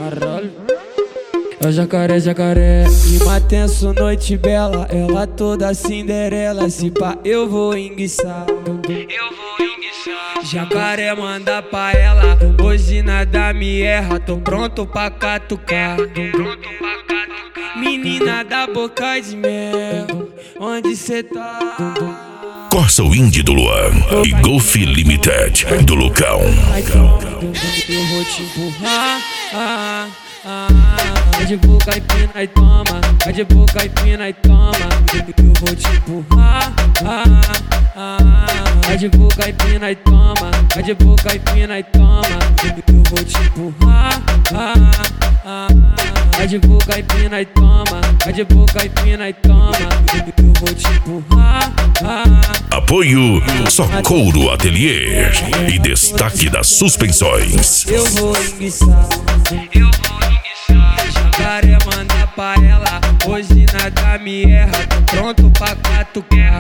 É o jacaré, jacaré. Clima tenso, noite bela. Ela toda Cinderela. Se pá, eu vou enguiçar. Jacaré manda pra ela. Hoje nada me erra. Tô pronto pra catucar. Menina da boca de mel, onde cê tá? Corsa Wind do Luan e Golf Limited do Lucão. Eu vou te empurrar. Vai de boca e pina e toma. Vai de boca e pina e toma. Eu vou te empurrar. Vai de boca e pina e toma. Vai de boca e pina e toma. Eu vou te empurrar. Vai de boca e pina e toma. Vai de boca e pina e toma. Eu vou te empurrar. Apoio Só Couro Ateliê e destaque das suspensões. Eu vou enguiçar. Jacaré manda pra ela. Hoje nada me erra. Tô pronto pra catucar.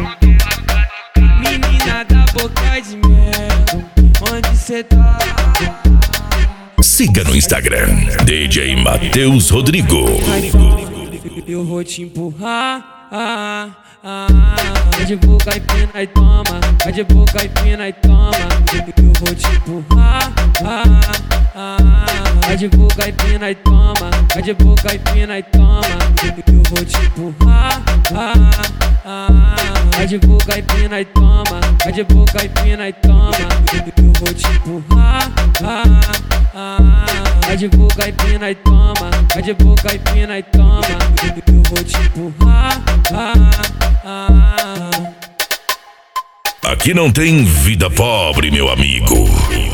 Menina da boca de mel, onde cê tá? Siga no Instagram DJ Matheus Rodrigo. Eu vou te empurrar. Vai de boca e pina e toma. Vai de boca e pina e toma. Eu vou te empurrar. Vai de boca e pina e toma. Vai de boca e pina e toma. Eu vou te empurrar. Vai de boca e pina e toma. Vai de boca e pina e toma. Eu vou te empurrar. Vai de boca e pina e toma. Vai de boca e pina e toma. Eu vou te empurrar. Aqui não tem vida pobre, meu amigo.